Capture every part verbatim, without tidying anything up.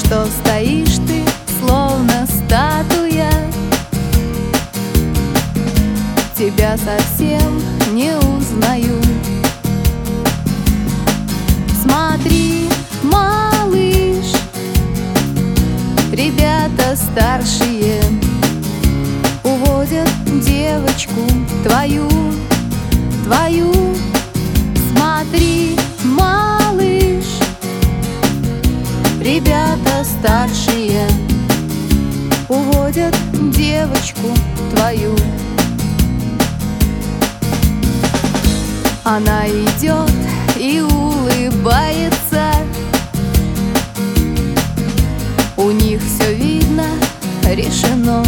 что стоишь ты, словно статуя. Тебя совсем не узнаю. Смотри, малыш, ребята старшие уводят девочку твою, твою. Смотри, малыш, ребята старшие уводят девочку твою. Она идет и улыбается, у них все видно, решено.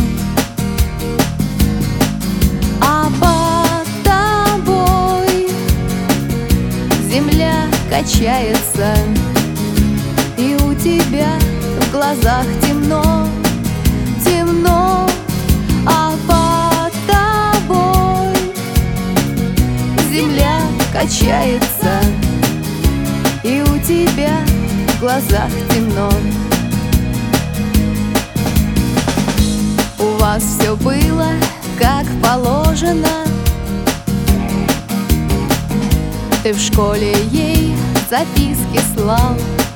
А под тобой земля качается, и у тебя в глазах темно, темно. А под тобой земля качается, и у тебя в глазах темно. У вас все было как положено. Ты в школе ей записки слал,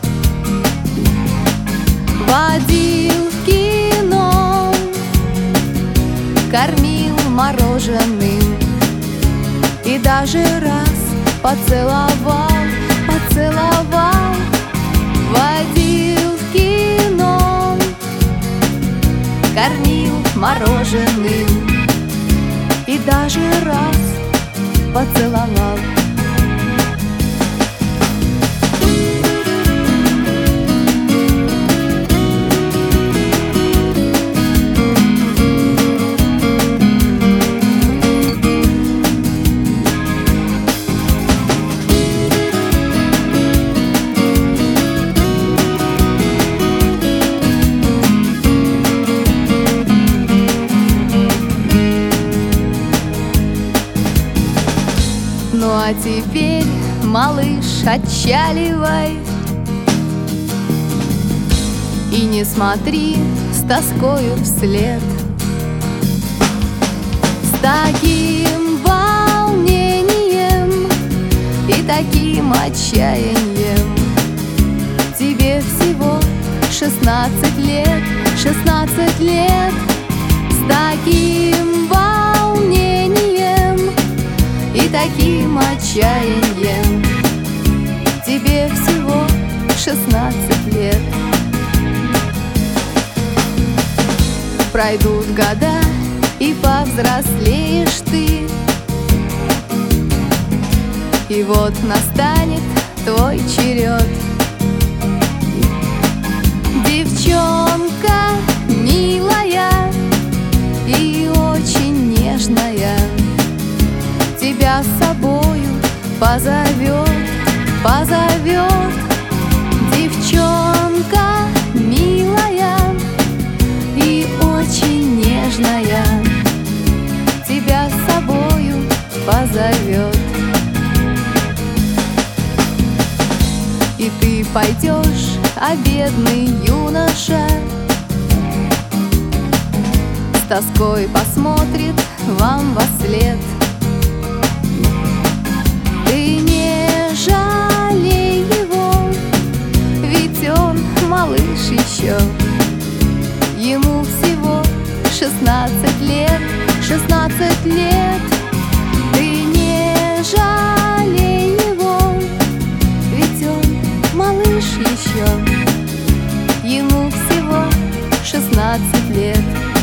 водил в кино, кормил мороженым и даже раз поцеловал, поцеловал. Водил в кино, кормил мороженым и даже раз поцеловал. Ну а теперь, малыш, отчаливай и не смотри с тоскою вслед. С таким волнением и таким отчаянием. Тебе всего шестнадцать лет, шестнадцать лет. С таким волнением и таким отчаянием. Тебе всего шестнадцать лет. Пройдут года, и повзрослеешь ты, и вот настанет твой черед. Девчонка милая и очень нежная тебя с собою позовет, позовет. Девчонка милая и очень нежная тебя с собою позовет. И ты пойдешь, а бедный юноша с тоской посмотрит вам вослед. Ты не жалей его, ведь он малыш еще. Ему всего шестнадцать лет, шестнадцать лет. Ты не жалей его, ведь он малыш еще. Ему всего шестнадцать лет.